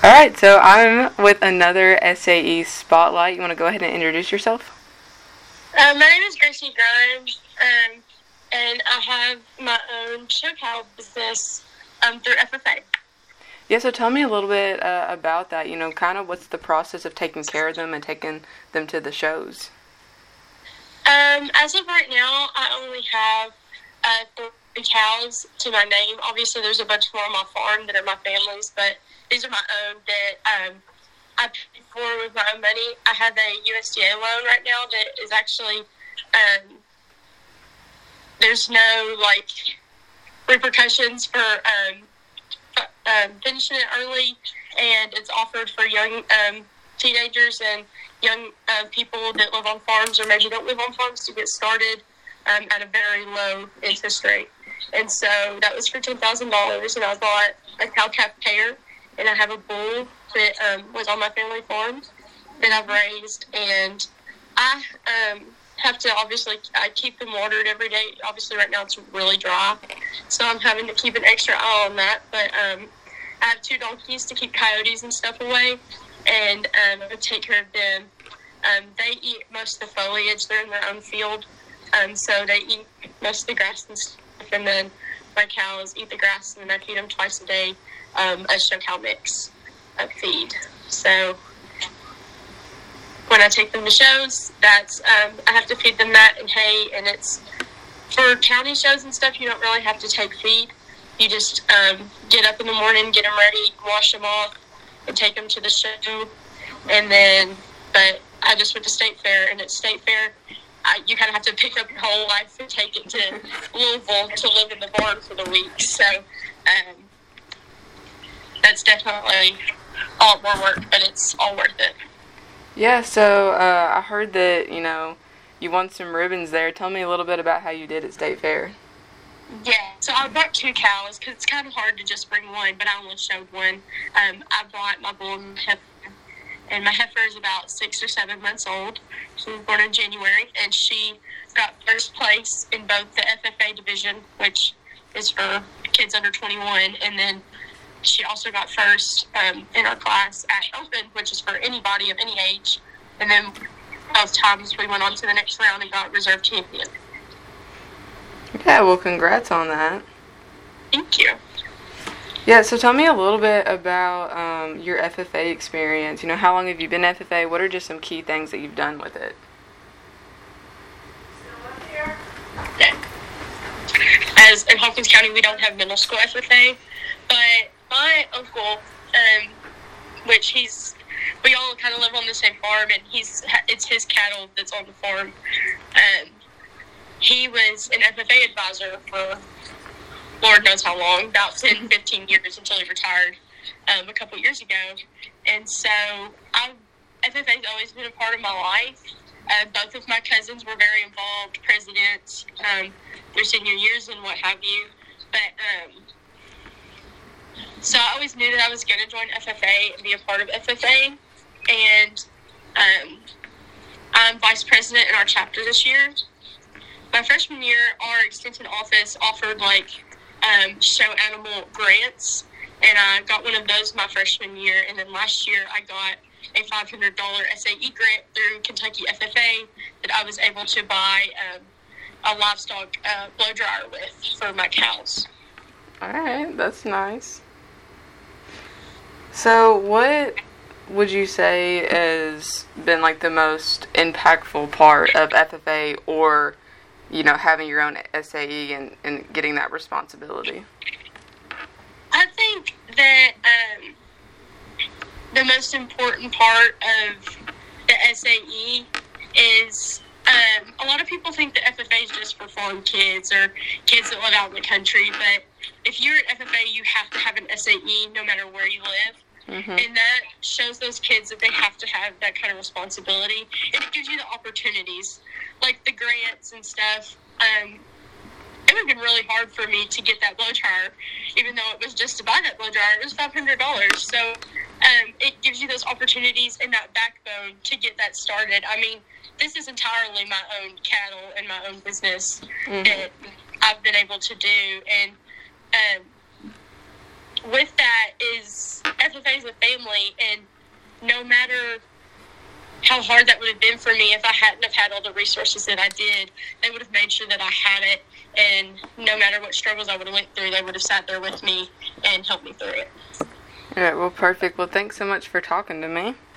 Alright, so I'm with another SAE Spotlight. You want to go ahead and introduce yourself? My name is Gracie Grimes, and I have my own show cow business through FFA. Yeah, so tell me a little bit about that. Kind of what's the process of taking care of them and taking them to the shows? As of right now, I only have 3 cows to my name. Obviously, there's a bunch more on my farm that are my family's, but these are my own that I paid for with my own money. I have a USDA loan right now that is actually, there's no, repercussions for finishing it early, and it's offered for young teenagers and young people that live on farms or maybe don't live on farms to get started at a very low interest rate. And so that was for $10,000, and I bought a cow-calf pair, and I have a bull that was on my family farm that I've raised, and I have to I keep them watered every day. Obviously right now it's really dry, so I'm having to keep an extra eye on that, but I have 2 donkeys to keep coyotes and stuff away, and I take care of them. They eat most of the foliage. They're in their own field, so they eat most of the grass and stuff, and then my cows eat the grass, and then I feed them twice a day a show cow mix feed. So when I take them to shows, that's I have to feed them that and hay, and it's for county shows and stuff. You don't really have to take feed. You just get up in the morning, get them ready, wash them off, and take them to the show. And then, but I just went to State Fair, and at State Fair, you kind of have to pick up your whole life and take it to Louisville to live in the barn for the week. So that's definitely a lot more work, but it's all worth it. Yeah, so I heard that, you won some ribbons there. Tell me a little bit about how you did at State Fair. Yeah, so I brought 2 cows because it's kind of hard to just bring one, but I only showed one. I brought my bull and heifer, and my heifer is about 6 or 7 months old. She was born in January, and she got first place in both the FFA division, which is for kids under 21, and then she also got first in our class at Open, which is for anybody of any age. And then both times we went on to the next round and got reserve champion. Yeah, well, congrats on that. Thank you. Yeah, so tell me a little bit about your FFA experience. How long have you been FFA? What are just some key things that you've done with it? As in Hawkins County, we don't have middle school FFA, but my uncle, which we all kind of live on the same farm, and it's his cattle that's on the farm. He was an FFA advisor for Lord knows how long, about 10, 15 years until he retired a couple years ago. And so FFA's always been a part of my life. Both of my cousins were very involved, presidents, their senior years and what have you. But so I always knew that I was going to join FFA and be a part of FFA. And I'm vice president in our chapter this year. My freshman year, our extension office offered show animal grants, and I got one of those my freshman year. And then last year I got a $500 SAE grant through Kentucky FFA that I was able to buy a livestock blow dryer with for my cows. All right, that's nice. So what would you say has been the most impactful part of FFA, or having your own SAE and getting that responsibility? I think that the most important part of the SAE is a lot of people think that FFA is just for farm kids or kids that live out in the country, but if you're at FFA, you have to have an SAE no matter where you live. Mm-hmm. And that shows those kids that they have to have that kind of responsibility, and it gives you the opportunities, like the grants and stuff. It would have been really hard for me to get that blow dryer, even though it was just to buy that blow dryer. It was $500. So it gives you those opportunities and that backbone to get that started. I mean, this is entirely my own cattle and my own business that I've been able to do. And with that is FFA is a family, no matter how hard that would have been for me, if I hadn't have had all the resources that I did, they would have made sure that I had it. And no matter what struggles I would have went through, they would have sat there with me and helped me through it. All right, well, perfect. Well, thanks so much for talking to me.